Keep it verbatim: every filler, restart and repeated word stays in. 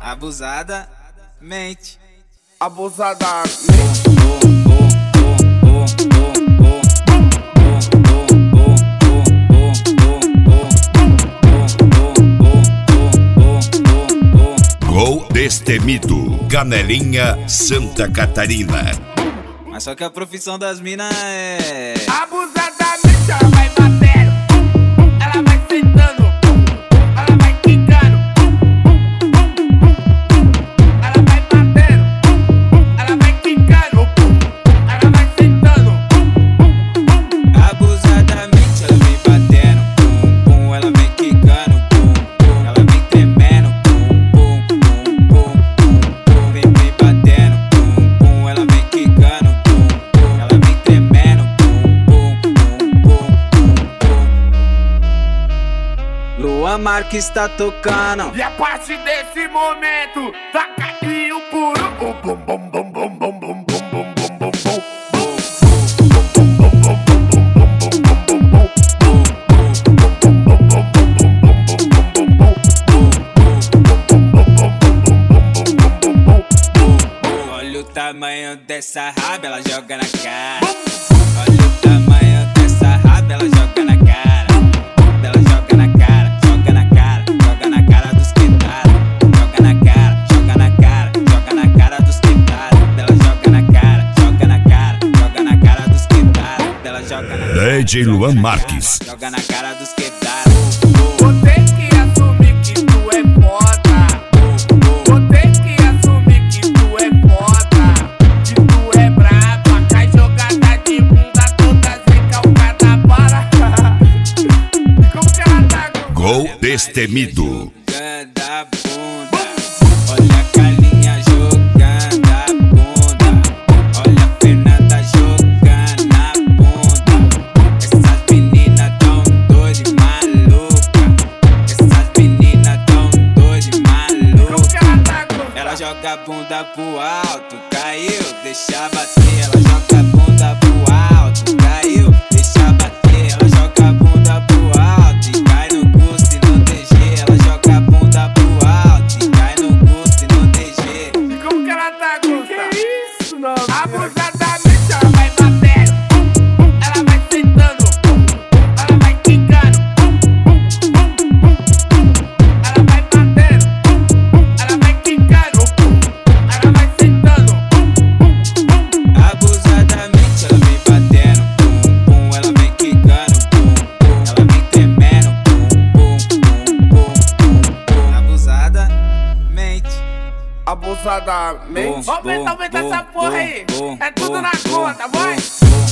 Abusadamente. Abusadamente. Gol Destemido, Canelinha, Santa Catarina. Mas só que a profissão das minas é Abusadamente ela vai batendo, ela vai sentando, ela vai quicando, ela vai batendo, ela vai quicando, ela vai sentando. Abusadamente ela vem batendo, pum, pum, ela vem quicando, pum, pum, ela vem tremendo, pum, pum, pum, pum, pum, pum, vem, vem batendo, pum, pum, ela vem quicando, pum, pum, ela vem tremendo, pum, pum, pum, pum, pum, pum. Luan Marques tá tocando. E a partir desse momento, taca aqui o puro o bum bum bum bum bum bum bum bum bum bum bum. Olha o tamanho dessa raba, ela joga na cara. Olha o tamanho dessa raba, ela joga na cara. Ela joga na cara, joga na cara, joga na cara dos que tá. Joga na cara, joga na cara, joga na cara dos que tá. Ela joga na cara, joga na cara, joga na cara dos que tá. Ela joga na cara. D J Luan Marques. Joga na cara dos que tá. Vou ter que assumir que tu é foda. Vou ter que assumir que tu é foda. Que tu é braba, cai jogada de bunda toda recalcada para. Como que ela tá? Gol Destemido. Jogando a bunda. Olha a Calinha jogando a bunda. Olha a Fernanda jogando a bunda. Essas meninas tão doidas e maluca. Essas meninas tão doidas e Como maluca. que ela tá? Ela joga a bunda pro alto, caiu, deixa bater. Ela joga a bunda pro alto, caiu, deixa bater. Ela joga a bunda pro alto e cai no custo e no D G. Ela joga a bunda pro alto e cai no custo e no D G. E como que ela tá, Gusta? Que isso, não? Abusadamente ela vai batendo, ela vai sentando, ela vai quicando, ela vai batendo, ela vai quicando, ela vai sentando. Abusadamente ela vem batendo, pum, pum, ela vem quicando, pum, pum, ela vem tremendo, pum, pum, pum, pum, pum, pum. Abusadamente. Abusadamente. Bom, Aumenta, bom, aumenta bom, essa porra bom, aí. bom, É tudo bom, na bom, conta, vai. bom,